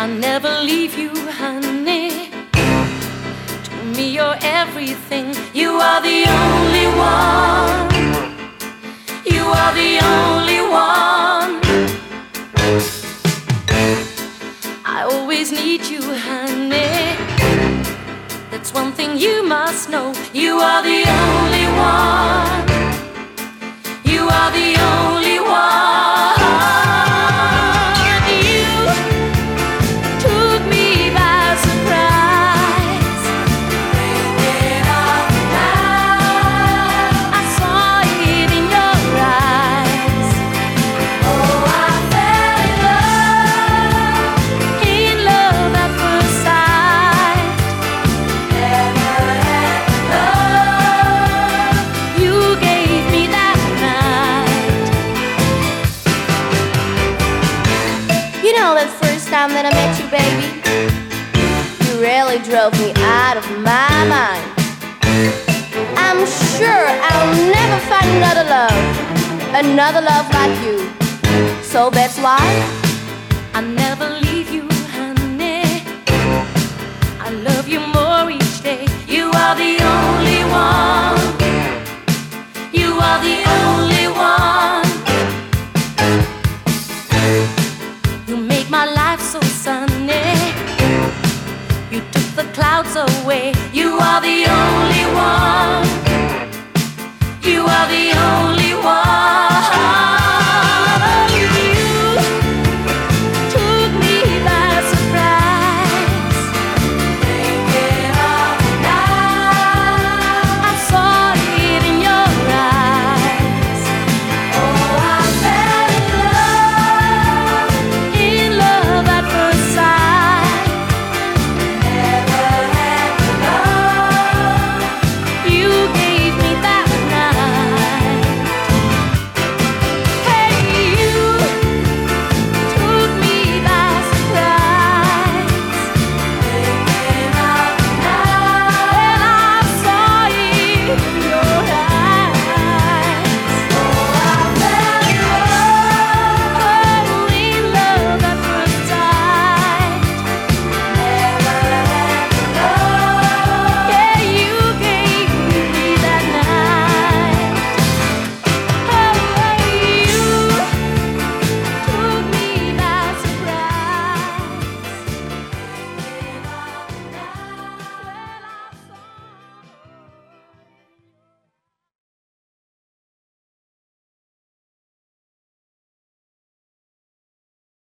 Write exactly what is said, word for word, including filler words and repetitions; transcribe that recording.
I'll never leave you, honey. To me, you're everything. You are the only one. You are the only one. I always need you, honey. That's one thing you must know. You are the only one. You are the only one. Time that I met you, baby, you really drove me out of my mind. I'm sure I'll never find another love, another love like you. So that's why I'll never leave you, honey. I love you more each day. You are the only one. You are the only one. You make my life so sunny. You took the clouds away. You are the only one. You are the only